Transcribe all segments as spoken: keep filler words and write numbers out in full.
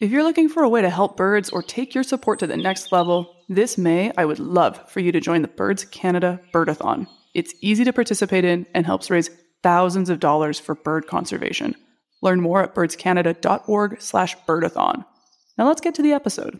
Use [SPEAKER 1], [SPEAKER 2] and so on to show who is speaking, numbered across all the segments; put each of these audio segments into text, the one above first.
[SPEAKER 1] If you're looking for a way to help birds or take your support to the next level, this May, I would love for you to join the Birds Canada Birdathon. It's easy to participate in and helps raise thousands of dollars for bird conservation. Learn more at birdscanada.org slash birdathon. Now let's get to the episode.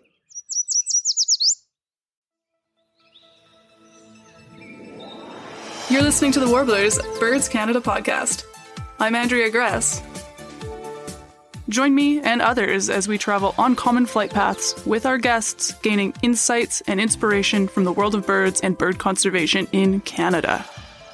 [SPEAKER 1] You're listening to the Warblers Birds Canada podcast. I'm Andrea Gress. Join me and others as we travel on common flight paths with our guests, gaining insights and inspiration from the world of birds and bird conservation in Canada.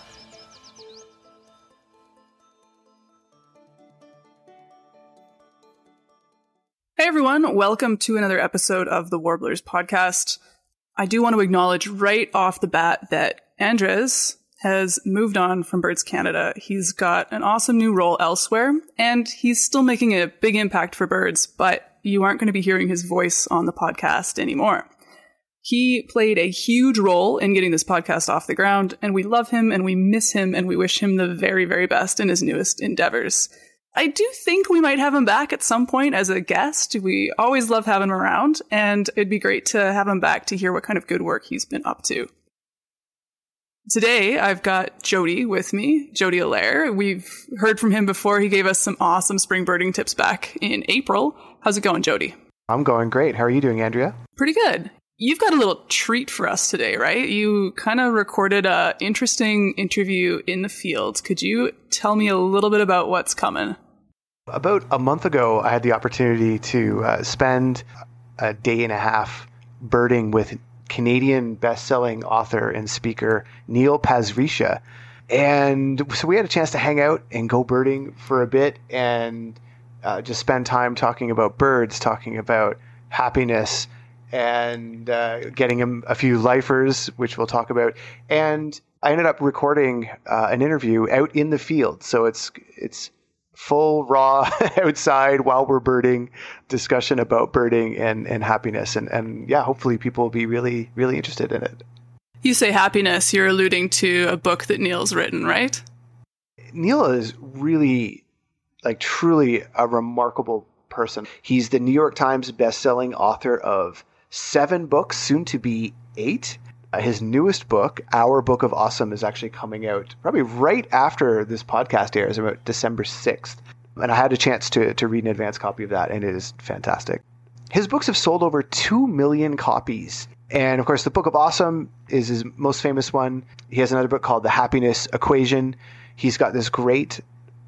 [SPEAKER 1] Hey everyone, welcome to another episode of the Warblers podcast. I do want to acknowledge right off the bat that Andres has moved on from Birds Canada. He's got an awesome new role elsewhere, and he's still making a big impact for birds, but you aren't going to be hearing his voice on the podcast anymore. He played a huge role in getting this podcast off the ground, and we love him, and we miss him, and we wish him the very, very best in his newest endeavors. I do think we might have him back at some point as a guest. We always love having him around, and it'd be great to have him back to hear what kind of good work he's been up to. Today, I've got Jody with me, Jody Allaire. We've heard from him before. He gave us some awesome spring birding tips back in April. How's it going, Jody?
[SPEAKER 2] I'm going great. How are you doing, Andrea?
[SPEAKER 1] Pretty good. You've got a little treat for us today, right? You kind of recorded an interesting interview in the field. Could you tell me a little bit about what's coming?
[SPEAKER 2] About a month ago, I had the opportunity to uh, spend a day and a half birding with Canadian best-selling author and speaker Neil Pasricha. And so we had a chance to hang out and go birding for a bit and uh, just spend time talking about birds, talking about happiness, and uh, getting him a few lifers, which we'll talk about. And I ended up recording uh, an interview out in the field. So it's it's full raw outside while we're birding, discussion about birding and, and happiness. And, and yeah, hopefully people will be really, really interested in it.
[SPEAKER 1] You say happiness, you're alluding to a book that Neil's written, right?
[SPEAKER 2] Neil is really, like, truly a remarkable person. He's the New York Times bestselling author of seven books, soon to be eight. Uh, his newest book, Our Book of Awesome, is actually coming out probably right after this podcast airs, about December sixth. And I had a chance to, to read an advance copy of that, and it is fantastic. His books have sold over two million copies. And of course, the Book of Awesome is his most famous one. He has another book called The Happiness Equation. He's got this great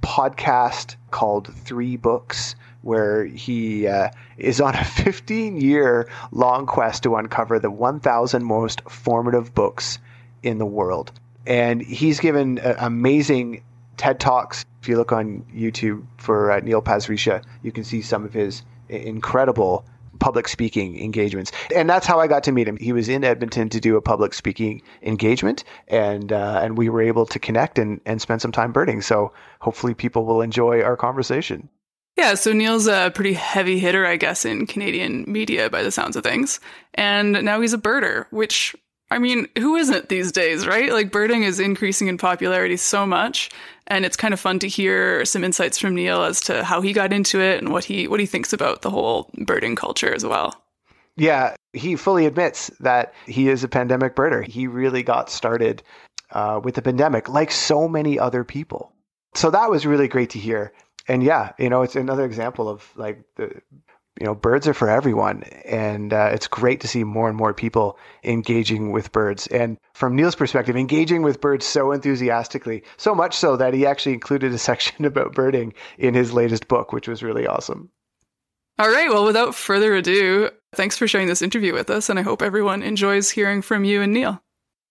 [SPEAKER 2] podcast called Three Books, where he uh, is on a fifteen-year long quest to uncover the one thousand most formative books in the world. And he's given uh, amazing TED Talks. If you look on YouTube for uh, Neil Pasricha, you can see some of his incredible public speaking engagements. And that's how I got to meet him. He was in Edmonton to do a public speaking engagement, and uh, and we were able to connect and, and spend some time birding. So hopefully people will enjoy our conversation.
[SPEAKER 1] Yeah, so Neil's a pretty heavy hitter, I guess, in Canadian media by the sounds of things. And now he's a birder, which, I mean, who isn't these days, right? Like, birding is increasing in popularity so much. And it's kind of fun to hear some insights from Neil as to how he got into it and what he what he thinks about the whole birding culture as well.
[SPEAKER 2] Yeah, he fully admits that he is a pandemic birder. He really got started uh, with the pandemic, like so many other people. So that was really great to hear. And yeah, you know, it's another example of, like, the, you know, birds are for everyone. And uh, it's great to see more and more people engaging with birds. And from Neil's perspective, engaging with birds so enthusiastically, so much so that he actually included a section about birding in his latest book, which was really awesome.
[SPEAKER 1] All right. Well, without further ado, thanks for sharing this interview with us. And I hope everyone enjoys hearing from you and Neil.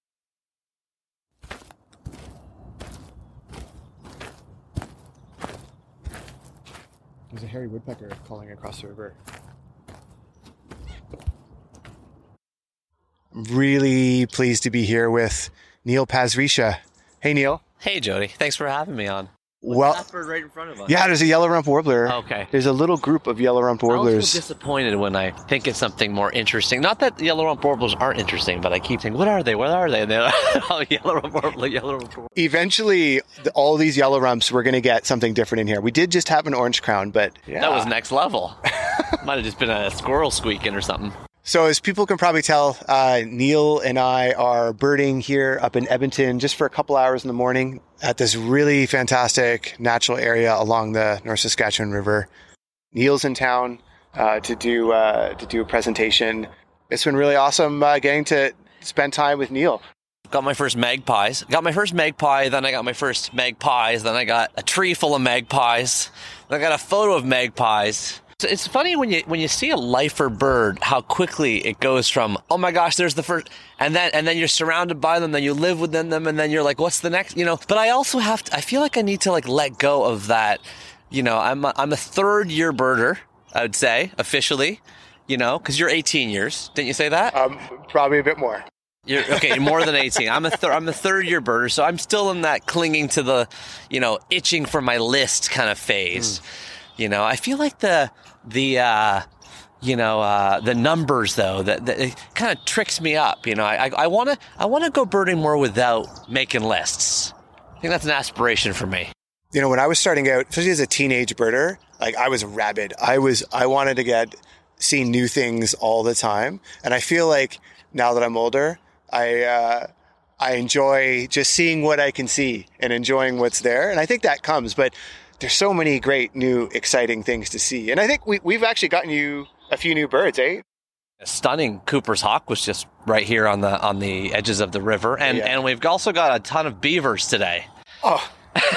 [SPEAKER 2] There's a hairy woodpecker calling across the river. Really pleased to be here with Neil Pasricha. Hey, Neil.
[SPEAKER 3] Hey, Jody. Thanks for having me on.
[SPEAKER 2] Well,
[SPEAKER 4] that bird right in front of us?
[SPEAKER 2] Yeah, there's a yellow-rumped warbler.
[SPEAKER 3] Okay.
[SPEAKER 2] There's a little group of yellow-rumped warblers.
[SPEAKER 3] I was disappointed when I think it's something more interesting. Not that yellow-rumped warblers aren't interesting, but I keep thinking, what are they? What are they? And they're like, oh, yellow-rumped warbler, yellow-rumped warbler.
[SPEAKER 2] Eventually, the, all these yellow-rumps, we're going to get something different in here. We did just have an orange crown, but yeah.
[SPEAKER 3] That was next level. Might have just been a squirrel squeaking or something.
[SPEAKER 2] So as people can probably tell, uh, Neil and I are birding here up in Edmonton just for a couple hours in the morning at this really fantastic natural area along the North Saskatchewan River. Neil's in town uh, to do uh, to do a presentation. It's been really awesome uh, getting to spend time with Neil.
[SPEAKER 3] Got my first magpies. Got my first magpie, then I got my first magpies, then I got a tree full of magpies, then I got a photo of magpies. It's funny when you when you see a lifer bird, how quickly it goes from, oh my gosh, there's the first, and then and then you're surrounded by them, then you live within them, and then you're like, what's the next, you know? But I also have to, I feel like I need to like let go of that. You know, I'm a, I'm a third year birder, I would say, officially, you know, because you're eighteen years. Didn't you say that?
[SPEAKER 2] Um, probably a bit more.
[SPEAKER 3] You're, okay, more than eighteen. I'm a thir- I'm a third year birder, so I'm still in that clinging to the, you know, itching for my list kind of phase. Mm. You know, I feel like the the uh, you know uh, the numbers though that, that it kind of tricks me up. You know, I I want to I want to go birding more without making lists. I think that's an aspiration for me.
[SPEAKER 2] You know, when I was starting out, especially as a teenage birder, like I was rabid. I was I wanted to get see new things all the time, and I feel like now that I'm older, I uh, I enjoy just seeing what I can see and enjoying what's there, and I think that comes, but. There's so many great new exciting things to see. And I think we, we've actually gotten you a few new birds, eh?
[SPEAKER 3] A stunning Cooper's hawk was just right here on the on the edges of the river. And yeah. and we've also got a ton of beavers today.
[SPEAKER 2] Oh.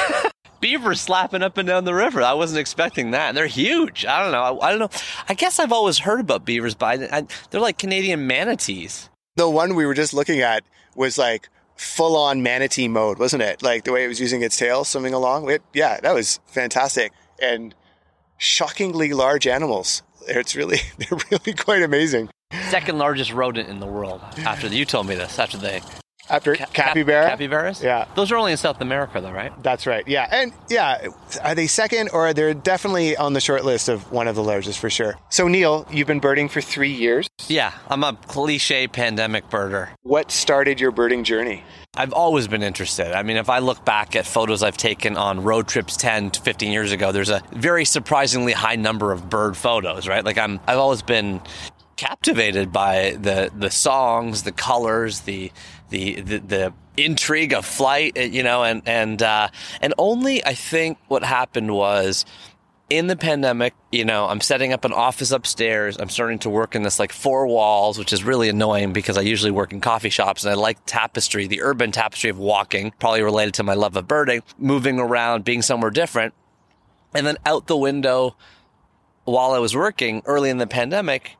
[SPEAKER 3] Beavers slapping up and down the river. I wasn't expecting that. And they're huge. I don't know. I, I don't know. I guess I've always heard about beavers, but I, I, they're like Canadian manatees.
[SPEAKER 2] The one we were just looking at was like full-on manatee mode, wasn't it? Like the way it was using its tail swimming along. It, yeah, that was fantastic. And shockingly large animals. It's really, they're really quite amazing.
[SPEAKER 3] Second largest rodent in the world. After the, you told me this. After the
[SPEAKER 2] after ca- capybara,
[SPEAKER 3] capybaras.
[SPEAKER 2] Yeah,
[SPEAKER 3] those are only in South America, though, right?
[SPEAKER 2] That's right. Yeah, and yeah, are they second or they're definitely on the short list of one of the largest for sure. So Neil, you've been birding for three years.
[SPEAKER 3] Yeah, I'm a cliche pandemic birder.
[SPEAKER 2] What started your birding journey?
[SPEAKER 3] I've always been interested. I mean, if I look back at photos I've taken on road trips ten to fifteen years ago, there's a very surprisingly high number of bird photos, right? Like I'm, I've always been captivated by the the songs, the colors, the the the, the intrigue of flight, you know, and and uh, and only I think what happened was. In the pandemic, you know, I'm setting up an office upstairs. I'm starting to work in this like four walls, which is really annoying because I usually work in coffee shops and I like tapestry, the urban tapestry of walking, probably related to my love of birding, moving around, being somewhere different. And then out the window while I was working early in the pandemic,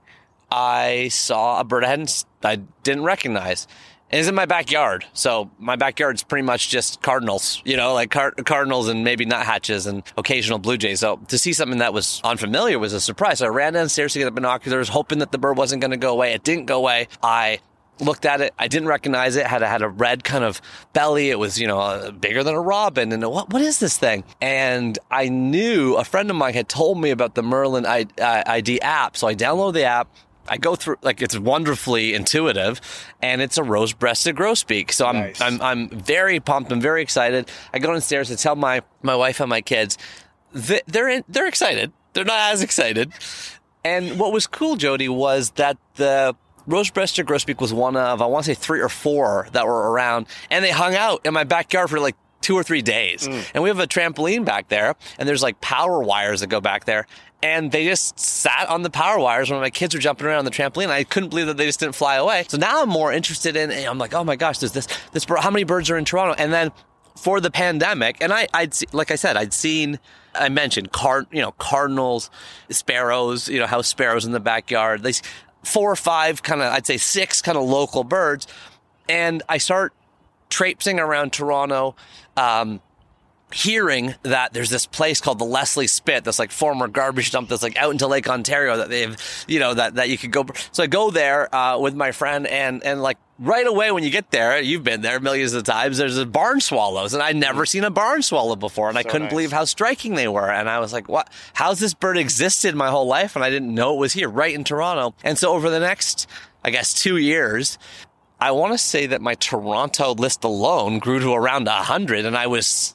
[SPEAKER 3] I saw a bird I hadn't, I didn't recognize. And it's in my backyard. So my backyard's pretty much just cardinals, you know, like car- cardinals and maybe nuthatches and occasional blue jays. So to see something that was unfamiliar was a surprise. So I ran downstairs to get the binoculars, hoping that the bird wasn't going to go away. It didn't go away. I looked at it. I didn't recognize it. Had a, had a red kind of belly. It was, you know, uh, bigger than a robin. And what what is this thing? And I knew a friend of mine had told me about the Merlin I, uh, I D app. So I downloaded the app. I go through, like, it's wonderfully intuitive, and it's a rose-breasted grosbeak. So I'm, nice. I'm, I'm very pumped. I'm very excited. I go downstairs to tell my, my wife and my kids. They're, in, they're excited. They're not as excited. And what was cool, Jody, was that the rose-breasted grosbeak was one of, I want to say three or four that were around, and they hung out in my backyard for like two or three days. Mm. And we have a trampoline back there, and there's like power wires that go back there. And they just sat on the power wires when my kids were jumping around on the trampoline. I couldn't believe that they just didn't fly away. So now I'm more interested in, I'm like, oh my gosh, there's this, this bird. How many birds are in Toronto? And then for the pandemic, and I, I'd see, like I said, I'd seen, I mentioned card, you know, cardinals, sparrows, you know, house sparrows in the backyard. These four or five kind of, I'd say six kind of local birds. And I start traipsing around Toronto, um, hearing that there's this place called the Leslie Spit, this like former garbage dump that's like out into Lake Ontario that they've, you know, that, that you could go. So I go there, uh, with my friend and, and like right away when you get there, you've been there millions of times, there's a barn swallows and I'd never seen a barn swallow before. And so I couldn't nice. believe how striking they were. And I was like, what, how's this bird existed my whole life? And I didn't know it was here right in Toronto. And so over the next, I guess, two years, I want to say that my Toronto list alone grew to around a hundred and I was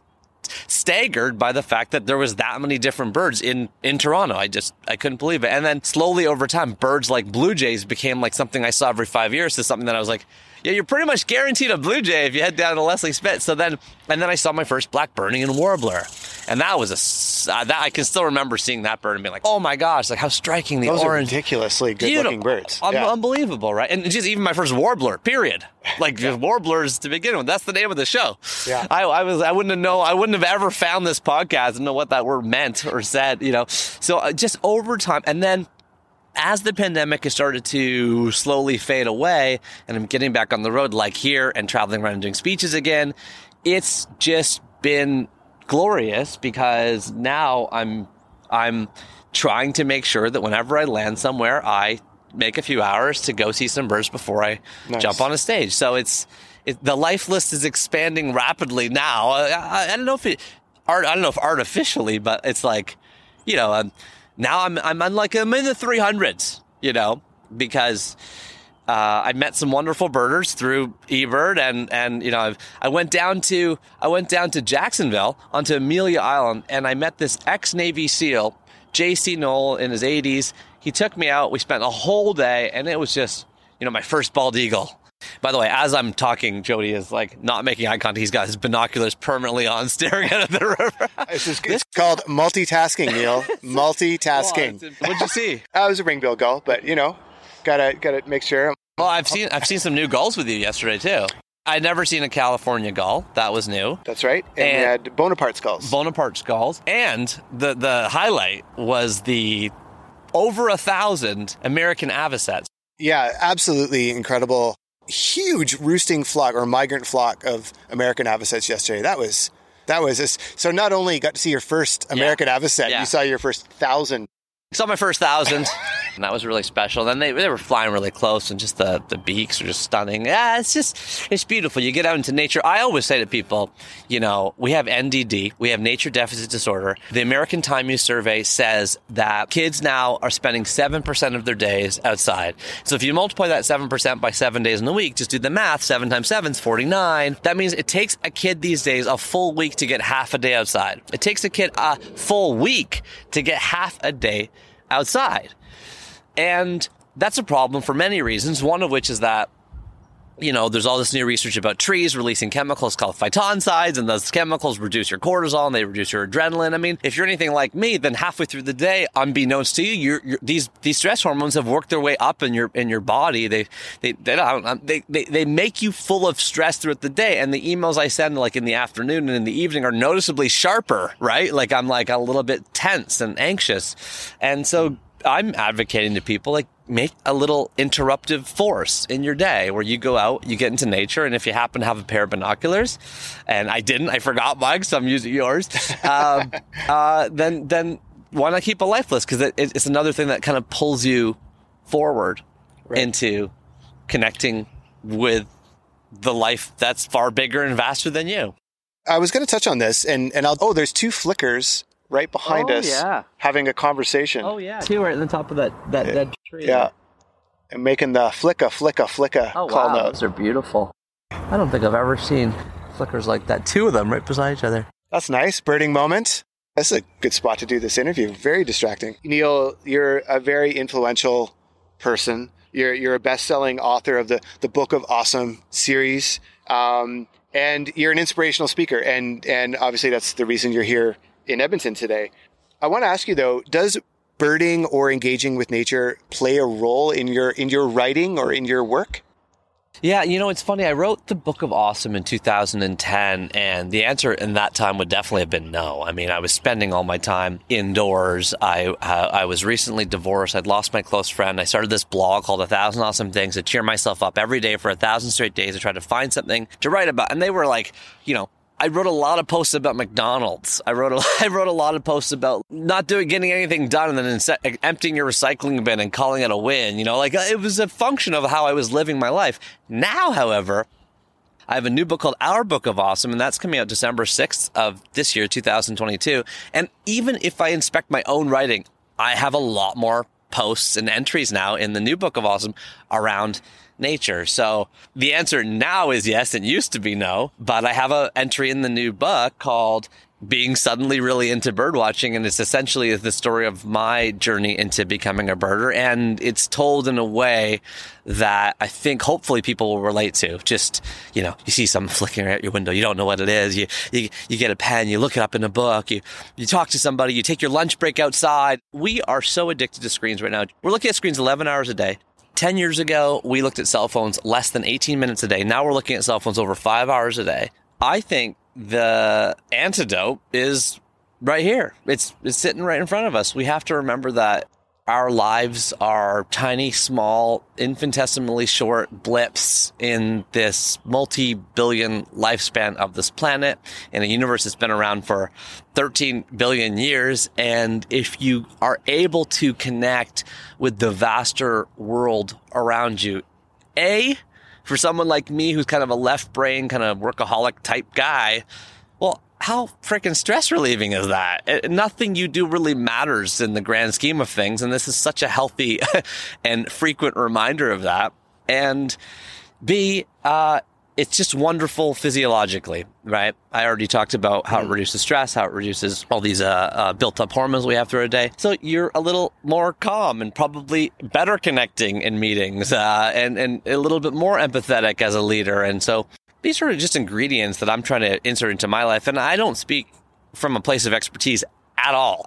[SPEAKER 3] staggered by the fact that there was that many different birds in, in Toronto. I just, I couldn't believe it. And then slowly over time, birds like blue jays became like something I saw every five years to something that I was like, yeah, you're pretty much guaranteed a blue jay if you head down to Leslie Spit. So then, and then I saw my first black Bernian warbler. And that was a, uh, that I can still remember seeing that bird and being like, oh my gosh, like how striking the
[SPEAKER 2] Those
[SPEAKER 3] orange.
[SPEAKER 2] Those are ridiculously good looking birds.
[SPEAKER 3] Un-
[SPEAKER 2] yeah.
[SPEAKER 3] Unbelievable, right? And just even my first warbler, period. Like
[SPEAKER 2] yeah.
[SPEAKER 3] warblers to begin with. That's the name of the show.
[SPEAKER 2] Yeah.
[SPEAKER 3] I, I was, I wouldn't have know, I wouldn't have ever found this podcast and know what that word meant or said, you know. So uh, just over time. And then as the pandemic has started to slowly fade away and I'm getting back on the road like here and traveling around and doing speeches again, it's just been glorious because now I'm I'm trying to make sure that whenever I land somewhere, I make a few hours to go see some birds before I nice. jump on a stage. So it's it, the life list is expanding rapidly now. I, I, I don't know if it art I don't know if artificially, but it's like, you know, um, now I'm I'm on like I'm in the three hundreds, you know, because uh, I met some wonderful birders through eBird, and and you know I've, I went down to I went down to Jacksonville onto Amelia Island, and I met this ex-Navy SEAL, J C Knoll, in his eighties. He took me out. We spent a whole day, and it was just, you know, my first bald eagle. By the way, as I'm talking, Jody is like not making eye contact. He's got his binoculars permanently on, staring out at the river.
[SPEAKER 2] This is it's called multitasking, Neil. Multitasking.
[SPEAKER 3] Well, what'd you see?
[SPEAKER 2] I was a ring-bill gull, but you know, gotta gotta make sure.
[SPEAKER 3] Well, I've seen I've seen some new gulls with you yesterday too. I'd never seen a California gull. That was new.
[SPEAKER 2] That's right. And, and we had Bonaparte gulls.
[SPEAKER 3] Bonaparte gulls. And the the highlight was the over a thousand American avocets.
[SPEAKER 2] Yeah, absolutely incredible. Huge roosting flock or migrant flock of American avocets yesterday. That was that was this. So not only you got to see your first American yeah. avocet, yeah. you saw your first thousand.
[SPEAKER 3] Saw my first thousand, and that was really special. Then they they were flying really close, and just the, the beaks are just stunning. Yeah, it's just, it's beautiful. You get out into nature. I always say to people, you know, we have N D D, we have nature deficit disorder. The American Time Use Survey says that kids now are spending seven percent of their days outside. So if you multiply that seven percent by seven days in the week, just do the math, seven times seven is forty-nine. That means it takes a kid these days a full week to get half a day outside. It takes a kid a full week to get half a day outside. And that's a problem for many reasons, one of which is that, you know, there's all this new research about trees releasing chemicals called phytoncides, and those chemicals reduce your cortisol and they reduce your adrenaline. I mean, if you're anything like me, then halfway through the day, unbeknownst to you, you're, you're, these these stress hormones have worked their way up in your in your body. They they they don't, they, they they make you full of stress throughout the day, and the emails I send like in the afternoon and in the evening are noticeably sharper, right? Like I'm like a little bit tense and anxious, and so I'm advocating to people like, make a little interruptive force in your day where you go out, you get into nature, and if you happen to have a pair of binoculars, and I didn't, I forgot mine, so I'm using yours, um, uh, then then why not keep a life list? Because it, it's another thing that kind of pulls you forward right. into connecting with the life that's far bigger and vaster than you.
[SPEAKER 2] I was going to touch on this, and, and I'll, oh, there's two flickers right behind
[SPEAKER 3] oh,
[SPEAKER 2] us
[SPEAKER 3] yeah.
[SPEAKER 2] having a conversation.
[SPEAKER 3] Oh, yeah. Two right at the top of that, that
[SPEAKER 2] yeah.
[SPEAKER 3] dead tree.
[SPEAKER 2] Yeah. And making the flicka, flicka, flicka
[SPEAKER 3] oh,
[SPEAKER 2] call
[SPEAKER 3] wow.
[SPEAKER 2] note.
[SPEAKER 3] Those are beautiful. I don't think I've ever seen flickers like that. Two of them right beside each other.
[SPEAKER 2] That's nice. Birding moment. That's a good spot to do this interview. Very distracting. Neil, you're a very influential person. You're you're a best-selling author of the, the Book of Awesome series. Um, and you're an inspirational speaker. And, and obviously that's the reason you're here in Edmonton today. I want to ask you though, does birding or engaging with nature play a role in your in your writing or in your work?
[SPEAKER 3] Yeah, you know, it's funny. I wrote the Book of Awesome in two thousand ten, and the answer in that time would definitely have been no. I mean, I was spending all my time indoors. I uh, I was recently divorced. I'd lost my close friend. I started this blog called A Thousand Awesome Things to cheer myself up every day for a thousand straight days. I tried to find something to write about, and they were like, you know, I wrote a lot of posts about McDonald's. I wrote a, I wrote a lot of posts about not doing, getting anything done and then inse- emptying your recycling bin and calling it a win. You know, like it was a function of how I was living my life. Now, however, I have a new book called Our Book of Awesome, and that's coming out December sixth of this year, two thousand twenty-two. And even if I inspect my own writing, I have a lot more posts and entries now in the new Book of Awesome around nature. So the answer now is yes. It used to be no, but I have an entry in the new book called being suddenly really into bird watching, and it's essentially the story of my journey into becoming a birder, and it's told in a way that I think hopefully people will relate to. Just, you know, you see something flickering out your window, you don't know what it is, you you, you get a pen, you look it up in a book, you, you talk to somebody, you take your lunch break outside. We are so addicted to screens right now. We're looking at screens eleven hours a day. ten years ago, we looked at cell phones less than eighteen minutes a day. Now we're looking at cell phones over five hours a day. I think the antidote is right here. It's, it's sitting right in front of us. We have to remember that our lives are tiny, small, infinitesimally short blips in this multi-billion lifespan of this planet, in a universe that's been around for thirteen billion years. And if you are able to connect with the vaster world around you, A, for someone like me, who's kind of a left brain, kind of workaholic type guy, well, how freaking stress relieving is that? It, nothing you do really matters in the grand scheme of things. And this is such a healthy and frequent reminder of that. And B, uh, it's just wonderful physiologically, right? I already talked about how it reduces stress, how it reduces all these uh, uh, built-up hormones we have throughout a day. So you're a little more calm and probably better connecting in meetings, uh, and, and a little bit more empathetic as a leader. And so these are just ingredients that I'm trying to insert into my life. And I don't speak from a place of expertise at all.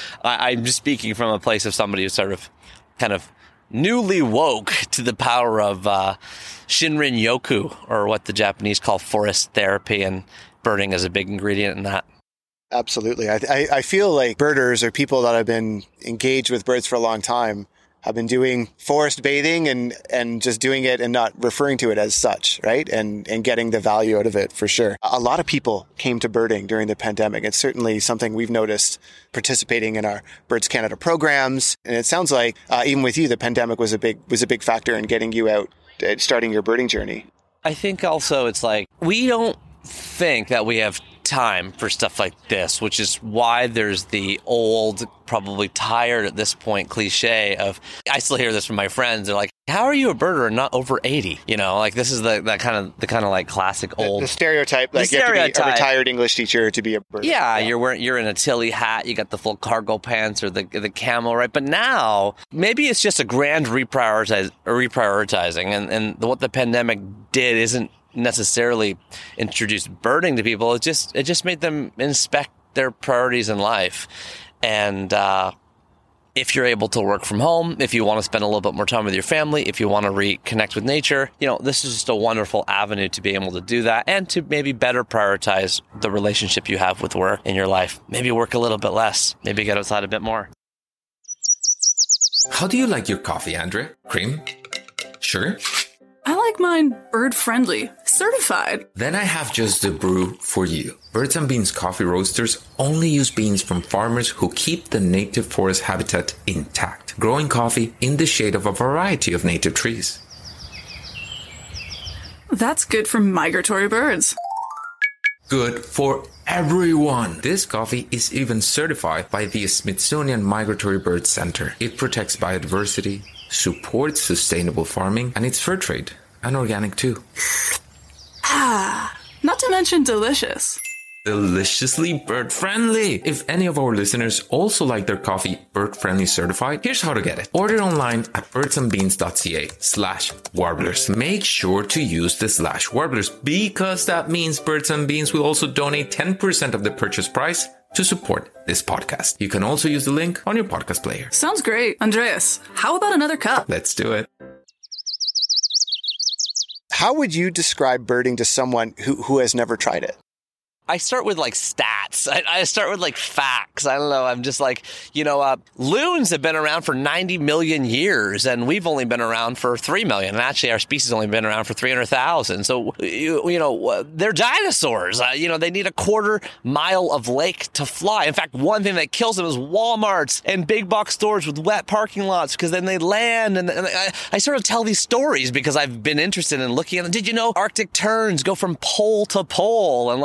[SPEAKER 3] I'm just speaking from a place of somebody who's sort of kind of newly woke to the power of uh, Shinrin Yoku, or what the Japanese call forest therapy, and birding is a big ingredient in that.
[SPEAKER 4] Absolutely. I, I, I feel like birders, or people that have been engaged with birds for a long time, have been doing forest bathing and, and just doing it and not referring to it as such, right? And and getting the value out of it, for sure. A lot of people came to birding during the pandemic. It's certainly something we've noticed participating in our Birds Canada programs. And it sounds like uh, even with you, the pandemic was a big was a big factor in getting you out, uh, starting your birding journey.
[SPEAKER 3] I think also it's like, we don't think that we have time for stuff like this, which is why there's the old, probably tired at this point, cliche of, I still hear this from my friends. They're like, how are you a birder and not over eighty? You know, like this is the that kind of the kind of like classic old
[SPEAKER 4] the, the stereotype, like
[SPEAKER 3] the
[SPEAKER 4] you have
[SPEAKER 3] stereotype.
[SPEAKER 4] to be a retired English teacher to be a birder.
[SPEAKER 3] Yeah,
[SPEAKER 4] yeah.
[SPEAKER 3] you're wearing you're in a Tilly hat, you got the full cargo pants or the the camel, right? But now maybe it's just a grand reprioritize reprioritizing, and and what the pandemic did isn't necessarily introduce birding to people. It just it just made them inspect their priorities in life. And uh, if you're able to work from home, if you want to spend a little bit more time with your family, if you want to reconnect with nature, you know, this is just a wonderful avenue to be able to do that, and to maybe better prioritize the relationship you have with work in your life. Maybe work a little bit less, maybe get outside a bit more.
[SPEAKER 5] How do you like your coffee, Andrea? Cream? Sugar?
[SPEAKER 1] I like mine bird-friendly, certified.
[SPEAKER 5] Then I have just the brew for you. Birds and Beans coffee roasters only use beans from farmers who keep the native forest habitat intact, growing coffee in the shade of a variety of native trees.
[SPEAKER 1] That's good for migratory birds.
[SPEAKER 5] Good for everyone. This coffee is even certified by the Smithsonian Migratory Bird Center. It protects biodiversity, supports sustainable farming, and it's fair trade and organic too.
[SPEAKER 1] Ah, not to mention delicious.
[SPEAKER 5] Deliciously bird-friendly. If any of our listeners also like their coffee bird-friendly certified, here's how to get it. Order online at birdsandbeans.ca slash warblers. Make sure to use the slash warblers, because that means Birds and Beans will also donate ten percent of the purchase price to support this podcast. You can also use the link on your podcast player.
[SPEAKER 1] Sounds great. Andreas, how about another cup?
[SPEAKER 5] Let's do it.
[SPEAKER 4] How would you describe birding to someone who, who has never tried it?
[SPEAKER 3] I start with like stats. I, I start with like facts. I don't know. I'm just like, you know, uh, loons have been around for ninety million years, and we've only been around for three million. And actually, our species has only been around for three hundred thousand. So, you, you know, they're dinosaurs. Uh, you know, they need a quarter mile of lake to fly. In fact, one thing that kills them is Walmarts and big box stores with wet parking lots, because then they land. And, and I, I sort of tell these stories because I've been interested in looking at them. Did you know Arctic terns go from pole to pole? And like they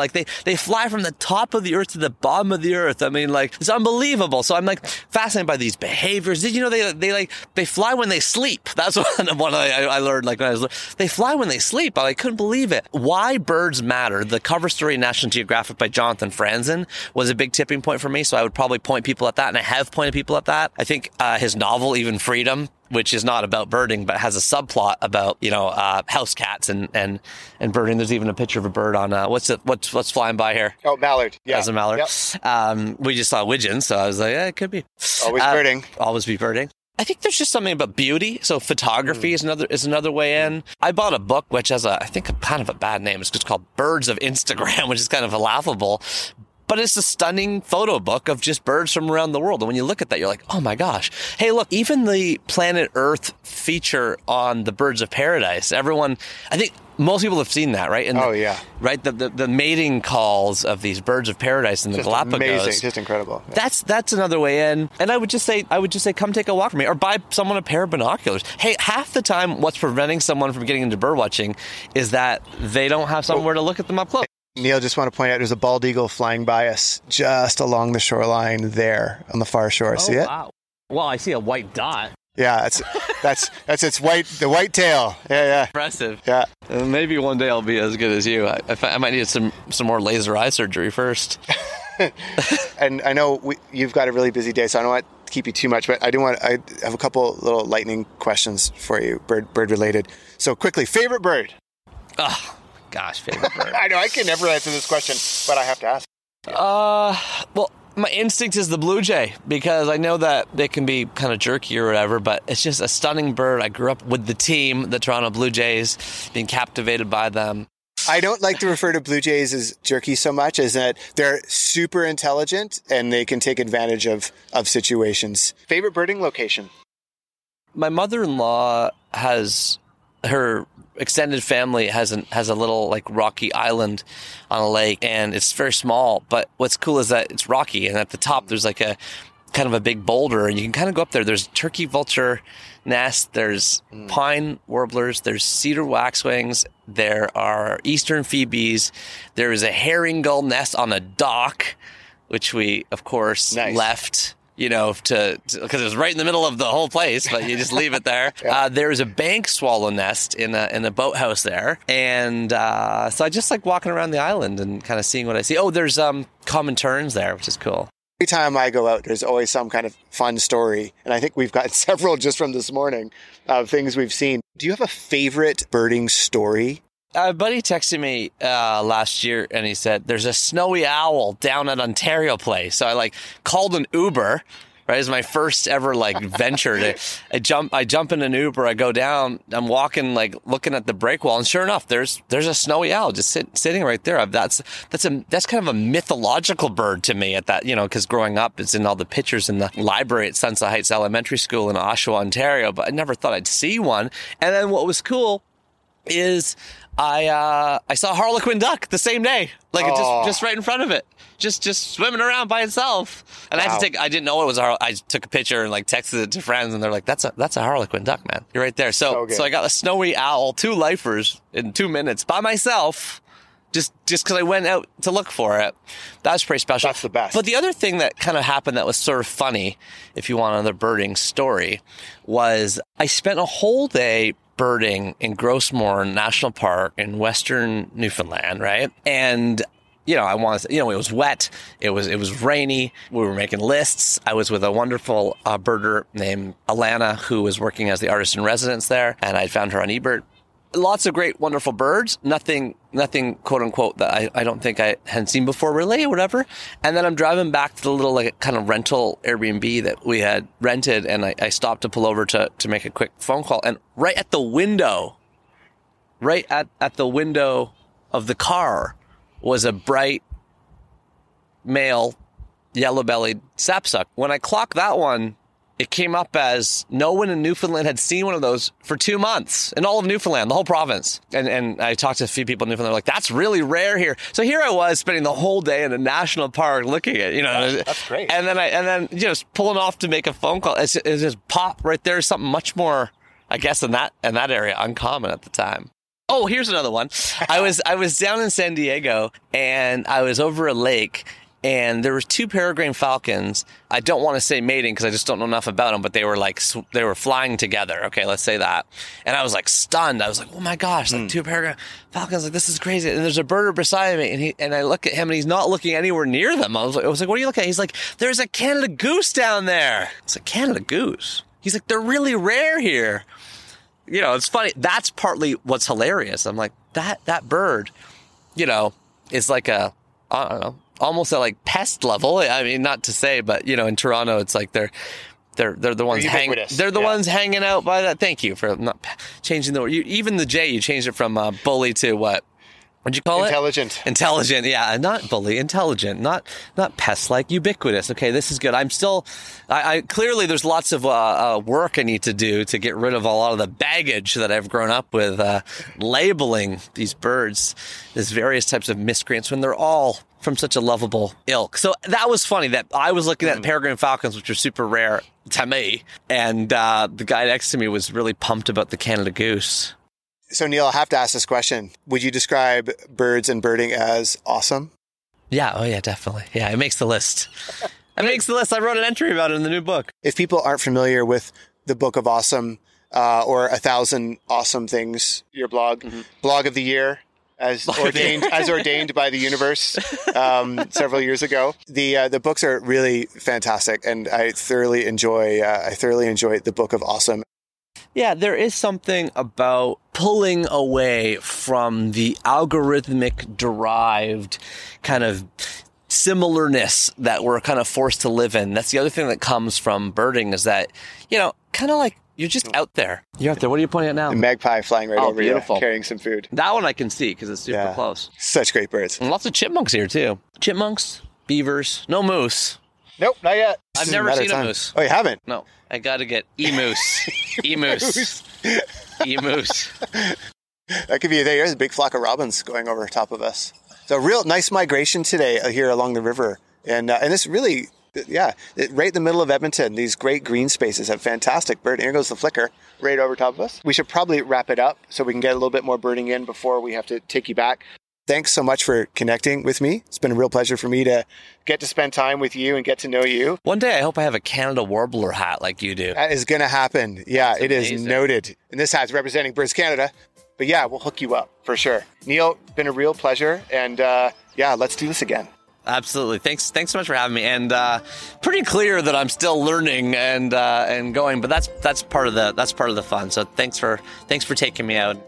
[SPEAKER 3] they fly from the top of the earth to the bottom of the earth. I mean, like, it's unbelievable. So I'm like fascinated by these behaviors. Did you know they they like they fly when they sleep? That's one one I, I learned. Like when I was they fly when they sleep. I couldn't believe it. Why birds matter? The cover story in National Geographic by Jonathan Franzen was a big tipping point for me. So I would probably point people at that, and I have pointed people at that. I think uh, his novel, Even Freedom, which is not about birding, but has a subplot about, you know, uh, house cats and, and, and birding. There's even a picture of a bird on, uh, what's it, what's, what's flying by here?
[SPEAKER 4] Oh, mallard. Yeah.
[SPEAKER 3] As a mallard.
[SPEAKER 4] Yep.
[SPEAKER 3] Um, we just saw widgeon, so I was like, yeah, it could be.
[SPEAKER 4] Always
[SPEAKER 3] uh,
[SPEAKER 4] birding.
[SPEAKER 3] Always be birding. I think there's just something about beauty. So photography mm. is another is another way in. I bought a book which has a, I think, a kind of a bad name. It's just called Birds of Instagram, which is kind of laughable. But it's a stunning photo book of just birds from around the world. And when you look at that, you're like, oh my gosh. Hey, look, even the Planet Earth feature on the Birds of Paradise, everyone, I think most people have seen that, right? And
[SPEAKER 4] oh,
[SPEAKER 3] the,
[SPEAKER 4] yeah.
[SPEAKER 3] Right? The, the the mating calls of these Birds of Paradise in the
[SPEAKER 4] just
[SPEAKER 3] Galapagos.
[SPEAKER 4] Amazing, just incredible. Yeah.
[SPEAKER 3] That's that's another way in. And I would just say, I would just say, come take a walk with me or buy someone a pair of binoculars. Hey, half the time, what's preventing someone from getting into bird watching is that they don't have somewhere to look at them up close.
[SPEAKER 4] Neil, just want to point out there's a bald eagle flying by us just along the shoreline there on the far shore.
[SPEAKER 3] Oh,
[SPEAKER 4] see it?
[SPEAKER 3] Wow. Well, I see a white dot.
[SPEAKER 4] Yeah, that's that's that's its white the white tail. Yeah, yeah.
[SPEAKER 3] Impressive.
[SPEAKER 4] Yeah.
[SPEAKER 3] Uh, maybe one day I'll be as good as you. I, I, I might need some some more laser eye surgery first.
[SPEAKER 4] And I know we, you've got a really busy day, so I don't want to keep you too much. But I do want I have a couple little lightning questions for you, bird bird related. So quickly, favorite bird?
[SPEAKER 3] Oh. Gosh, favorite bird.
[SPEAKER 4] I know I can never answer this question, but I have to ask.
[SPEAKER 3] Uh, well, my instinct is the blue jay because I know that they can be kind of jerky or whatever, but it's just a stunning bird. I grew up with the team, the Toronto Blue Jays, being captivated by them.
[SPEAKER 4] I don't like to refer to blue jays as jerky so much as that they're super intelligent and they can take advantage of, of situations. Favorite birding location?
[SPEAKER 3] My mother-in-law has her extended family has an, has a little like rocky island on a lake, and it's very small. But what's cool is that it's rocky, and at the top there's like a kind of a big boulder, and you can kind of go up there. There's turkey vulture nests, there's mm. pine warblers, there's cedar waxwings, there are eastern phoebes, there is a herring gull nest on a dock, which we of course nice. left. You know, to because it was right in the middle of the whole place, but you just leave it there. yeah. uh, there's a bank swallow nest in a in a boathouse there, and uh, so I just like walking around the island and kind of seeing what I see. Oh, there's um common terns there, which is cool.
[SPEAKER 4] Every time I go out, there's always some kind of fun story, and I think we've got several just from this morning of things we've seen. Do you have a favorite birding story?
[SPEAKER 3] A buddy texted me uh, last year, and he said, there's a snowy owl down at Ontario Place. So I like called an Uber, right? It's my first ever like venture. To, I jump I jump in an Uber, I go down, I'm walking, like looking at the break wall, and sure enough, there's there's a snowy owl just sit, sitting right there. That's that's a that's kind of a mythological bird to me at that, you know, because growing up, it's in all the pictures in the library at Sunset Heights Elementary School in Oshawa, Ontario, but I never thought I'd see one. And then what was cool is I uh, I saw a harlequin duck the same day, like oh. just just right in front of it, just just swimming around by itself. And wow. I had to take I didn't know it was a har- I took a picture and like texted it to friends, and they're like, that's a that's a harlequin duck, man. You're right there. So so, so I got a snowy owl, two lifers in two minutes by myself. Just just because I went out to look for it. That was pretty special.
[SPEAKER 4] That's the best.
[SPEAKER 3] But the other thing that kind of happened that was sort of funny, if you want another birding story, was I spent a whole day birding in Grossmoor National Park in Western Newfoundland, right? And you know, I wanted to, you know, it was wet, it was it was rainy, we were making lists. I was with a wonderful uh, birder named Alana, who was working as the artist in residence there, and I found her on eBird. Lots of great, wonderful birds. Nothing, nothing, quote unquote, that I, I don't think I had seen before, really, or whatever. And then I'm driving back to the little, like, kind of rental Airbnb that we had rented, and I, I stopped to pull over to, to make a quick phone call. And right at the window, right at, at the window of the car was a bright male yellow-bellied sapsuck. When I clocked that one, it came up as no one in Newfoundland had seen one of those for two months in all of Newfoundland, the whole province. And and I talked to a few people in Newfoundland, like, that's really rare here. So here I was spending the whole day in a national park looking at, you know.
[SPEAKER 4] That's, that's great.
[SPEAKER 3] And then I and then you know, just pulling off to make a phone call. It's, it's just pop right there, something much more, I guess, in that in that area, uncommon at the time. Oh, here's another one. I was I was down in San Diego, and I was over a lake, and there was two peregrine falcons. I don't want to say mating because I just don't know enough about them, but they were like sw- they were flying together. Okay, let's say that. And I was like stunned. I was like, oh my gosh, like mm. two peregrine falcons! Like this is crazy. And there's a birder beside me, and he and I look at him, and he's not looking anywhere near them. I was like, I was like, what are you looking at? He's like, there's a Canada goose down there. It's a Canada goose. He's like, they're really rare here. You know, it's funny. That's partly what's hilarious. I'm like, that that bird, you know, is like a, I don't know, almost at like pest level. I mean, not to say, but you know, in Toronto, it's like they're they're they're the ones hanging. They're the yeah. ones hanging out by that. Thank you for not changing the word. You, even the J, you changed it from uh, bully to what? What'd you call
[SPEAKER 4] Intelligent.
[SPEAKER 3] it? Intelligent. Intelligent, yeah. Not bully, intelligent. Not not pest-like, ubiquitous. Okay, this is good. I'm still, I, I clearly there's lots of uh, uh, work I need to do to get rid of a lot of the baggage that I've grown up with, uh, labeling these birds as various types of miscreants when they're all from such a lovable ilk. So that was funny that I was looking at peregrine falcons, which are super rare to me, and uh, the guy next to me was really pumped about the Canada goose.
[SPEAKER 4] So, Neil, I have to ask this question. Would you describe birds and birding as awesome?
[SPEAKER 3] Yeah. Oh, yeah, definitely. Yeah, it makes the list. It makes the list. I wrote an entry about it in the new book.
[SPEAKER 4] If people aren't familiar with the Book of Awesome uh, or A Thousand Awesome Things, your blog, mm-hmm. blog of the year, as ordained as ordained by the universe um, several years ago, the uh, the books are really fantastic, and I thoroughly enjoy. Uh, I thoroughly enjoy the Book of Awesome.
[SPEAKER 3] Yeah, there is something about pulling away from the algorithmic derived kind of similarness that we're kind of forced to live in. That's the other thing that comes from birding is that, you know, kind of like you're just out there. You're out there. What are you pointing at now?
[SPEAKER 4] A magpie flying right
[SPEAKER 3] oh,
[SPEAKER 4] over
[SPEAKER 3] beautiful.
[SPEAKER 4] you, carrying some food.
[SPEAKER 3] That one I can see because it's super yeah. close.
[SPEAKER 4] Such great birds.
[SPEAKER 3] And lots of chipmunks here too. Chipmunks, beavers, no moose.
[SPEAKER 4] Nope, not yet.
[SPEAKER 3] I've never seen a moose.
[SPEAKER 4] Oh, you haven't?
[SPEAKER 3] No. I got to get e-moose. E-moose. E-moose.
[SPEAKER 4] That could be, there's a big flock of robins going over top of us. So real nice migration today here along the river. And uh, and this really, yeah, right in the middle of Edmonton, these great green spaces have fantastic bird. Here goes the flicker right over top of us. We should probably wrap it up so we can get a little bit more birding in before we have to take you back. Thanks so much for connecting with me. It's been a real pleasure for me to get to spend time with you and get to know you.
[SPEAKER 3] One day I hope I have a Canada Warbler hat like you do.
[SPEAKER 4] That is going to happen. Yeah, That's it amazing. Is noted. And this hat's representing Birds Canada. But yeah, we'll hook you up for sure. Neil, been a real pleasure. And uh, yeah, let's do this again.
[SPEAKER 3] Absolutely. Thanks Thanks so much for having me. And uh, pretty clear that I'm still learning and uh, and going, but that's that's part of the that's part of the fun. So thanks for thanks for taking me out.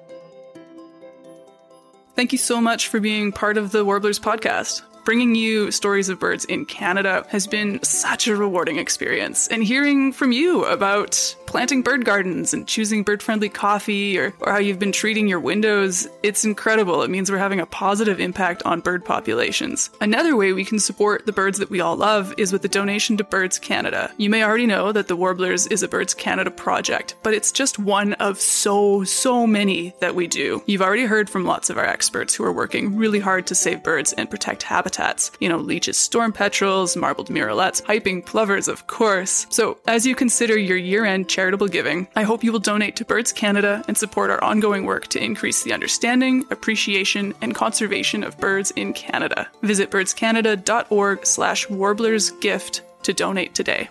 [SPEAKER 1] Thank you so much for being part of the Warblers podcast. Bringing you stories of birds in Canada has been such a rewarding experience. And hearing from you about planting bird gardens and choosing bird-friendly coffee or, or how you've been treating your windows, it's incredible. It means we're having a positive impact on bird populations. Another way we can support the birds that we all love is with the donation to Birds Canada. You may already know that the Warblers is a Birds Canada project, but it's just one of so, so many that we do. You've already heard from lots of our experts who are working really hard to save birds and protect habitats. You know, leeches, storm petrels, marbled murrelets, piping plovers, of course. So as you consider your year-end charitable giving, I hope you will donate to Birds Canada and support our ongoing work to increase the understanding, appreciation, and conservation of birds in Canada. Visit birdscanada.org slash warblersgift to donate today.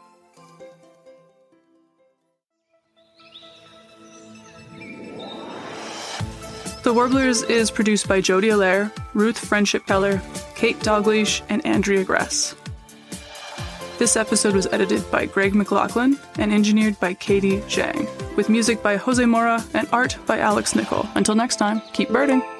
[SPEAKER 1] The Warblers is produced by Jody Allaire, Ruth Friendship-Keller, Kate Dalgleish, and Andrea Gress. This episode was edited by Greg McLaughlin and engineered by Katie Zhang, with music by Jose Mora and art by Alex Nicol. Until next time, keep birding!